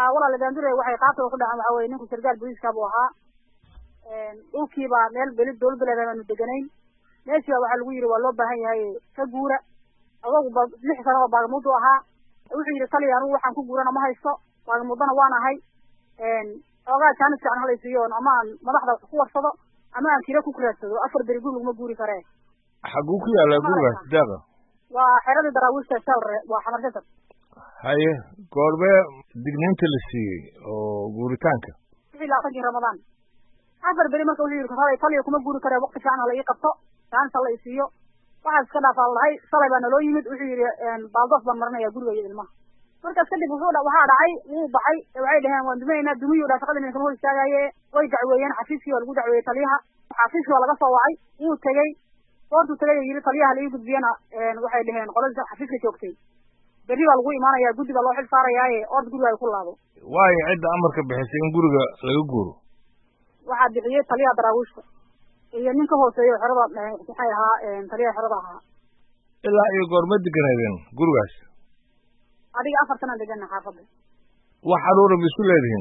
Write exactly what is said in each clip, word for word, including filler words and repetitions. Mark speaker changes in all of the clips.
Speaker 1: wala la daandure waxay qaabto ku dhacay waxa weeye ninku sargaal booliska buu ahaa een dhulkii baa meel belid dowladda aanu deganayn meeshii waxa lagu yiri waa loo baahan yahay ka guura adogu lix sano oo baagmudu ahaa wuxuu yiri taliya anigu waxaan ku guurana ma haysto baagmudana waan ahay een ogaa jaanis fiican halaysiyo ama madaxda ku warsado ama aan kira ku kuraadsado afar beri guriga ma guuri karee
Speaker 2: xaguu ku yaala gurigaas daaqa
Speaker 1: waa xeradii daraawiishta sawre waa xamarshada
Speaker 2: haye goorbe digniinta la siiyey oo guuritaanka
Speaker 1: ilaa tan ramadaan afar beri marka wuxuu yiri kafay taliya kuma guuri karee waqti fiican hala ii qabto jaanis hala isiyo waxa iska dhaafaa lahay salay baa naloo yimid wuxuu yiri een baaldof baan marinaya guriga iyo ilmaha markaas kadib wuxuu waxa dhacay wuu baxay waxay dhaheen waan dumeynaa dumiyo dhaafaqada inay soo istaagayee way dacweeyeen xafiiskii oo lagu dacweeyay taliyaha xafiiskii oo laga soo wacay wuu tagay qoortu tagay yiri taliyaha la ii gudbiyana een waxay dhaheen qolada xafiiska joogtay bari baa lagu imaanayaa guddiga loo xil saarayaaye ord guriga ay ku laabo
Speaker 2: waayo cidda amarka bixisay in guriga laga guuro
Speaker 1: waxaa bixiyey taliyaha daraawiishka iyo ninka hooseeyo xerada waxay ahaa een taliyaha xerada ahaa
Speaker 2: ilaa iyo goorma deganeedeen gurigaas
Speaker 1: adiga afar sano deganna xaafadda
Speaker 2: wax caruura ma isku leedihiin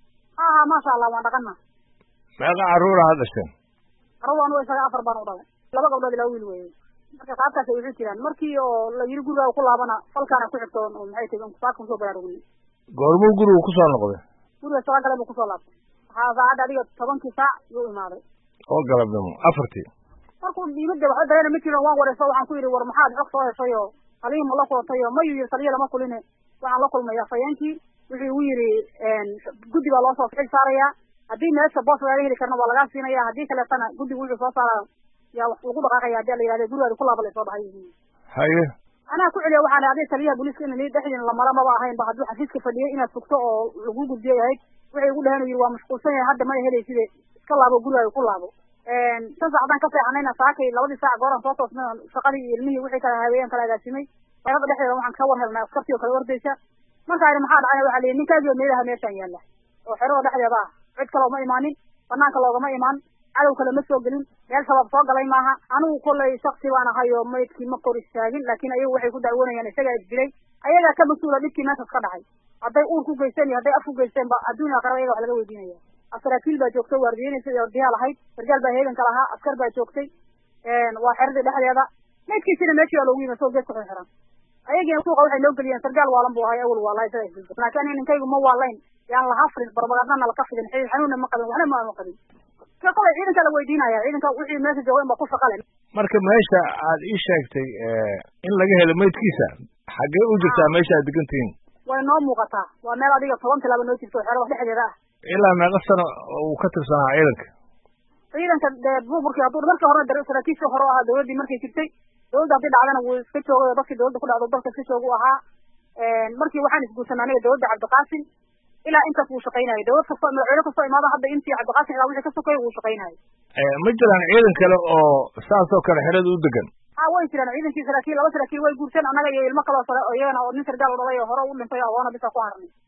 Speaker 1: aa maasha allah waan dhaqana
Speaker 2: meeqa caruura ha dhasheen
Speaker 1: carruuraan way isaga afar baan u dhalay laba gabdhood ilaa wiil weeye marka qaabkaas ay wuxuu jiraan markii oo la yiri guriga ku laabana falkaana ku xigto oo maxay tahay saaka soo baraarugni
Speaker 2: goormuu guriga ku soo noqday
Speaker 1: guriga soo galay ku soo laabtay waxaa saacada adiga tobankii saac yuu imaaday
Speaker 2: oo galabnimo afartii
Speaker 1: markuu diimada waxa dareena ma jiro waan wareysay waxaan ku yiri war maxaad xog soo heshay oo haliin ma la kulantay oo ma yiri taliya lama kuline waxaan la kulmay afayeenkii wuxuu u yiri een guddiga loo soo xil saaraya haddii meesha boos laga heli karna waa laga siinaya haddii kale tana guddigu wuxuu soo saaraa yaa wax lagu dhaqaaqaya haddii la yiraahdo guriga ku laabay soo baxay
Speaker 2: haye
Speaker 1: anaa ku celiya waxaan aday taliyaha booliska in la dhexdin la mara ma ahayn ba hadduu xafiiska fadhiyay inaad sugto oo lagu gudbiyay ahayd waxay ugu dhahan yiri waa mashquulsan yahay hadda ma helaysid iska laabo guriga ku laabo een saacadaan ka fiicanayna saakay labadii saac gooran soo toosnay shaqadii ilmihii wixii kala haweeyeen kala agaasimay xerada dhexdeeda waxaan ka war helnaa askartii oo kala ordaysa marka ay maxaa dhacay waxa leeyahay ninkaaga meelaha meeshan yaala oo xerada dhexdeeda cid kale ma imaanin banaanka loogama imaan cadow kale ma soo gelin meel sabab soo galay maaha anigu kulay shakhsi baan ahay oo maydkii ma kor istaagin laakiin ayagu waxay ku dacwanayaan isaga isdilay ayaga ka masuula dhibkii meesha ka dhacay hadday uur ku geysteen iyo hadday af ku geysteen ba adduunka qarab ayaga wax laga weydiinaya asraakiil baa joogtay waardiyeynaysa iyo diyaal ahayd sargaal baa heegan kala ahaa askar baa joogtay een waa xerada dhexdeeda maydkiisina meeshii loogu yimid soo geeska xiran ayagina suuqa waxay loo geliyeen sargaal waalan buu ahay awal wallahi isaga isdilay laakiin ninkaygu ma waalayn yaan la hafrin barbagaadna la ka fidin xanuunna ma qabin waxna ma qabin ka qolay ciidanka la weydiinaya ciidanka wixii meesha jooga in ba ku shaqaleen
Speaker 2: marka meesha aad ii sheegtay in laga helo maydkiisa xagee u jirtaa meesha aad degantihiin
Speaker 1: way noo muuqataa waa meel adiga toban tilaabo noo jirto xero dhexdeeda ah
Speaker 2: ilaa meeqa sano uu ka tirsanaa ciidanka
Speaker 1: ciidanka buuburkii hadduu markii hore daro saraakiisha hore ahaa dowladdii markay jirtay dowladda haddii dhacdana wuu iska joogay dadkii dowladda ku dhacdo dalka iska joogu ahaa markii waxaan isguursanaa aniga dowladda cabdiqaasim ilaa intaas wuu shaqaynayay dowlad kasta madaxweyne kastoo imaada hadda intii cabdiqaasim ilaa wixii ka sokay wuu shaqaynayay
Speaker 2: ma jiraan ciidan kale oo saasoo kale xerada u degan
Speaker 1: ha way jiraan ciidankii saraakiil laba saraakiil way guurteen annaga iyo ilmo kaloo sare oo iyagana oo nin sargaal u dhalay oo hore u dhintay agoona bisa ku harnay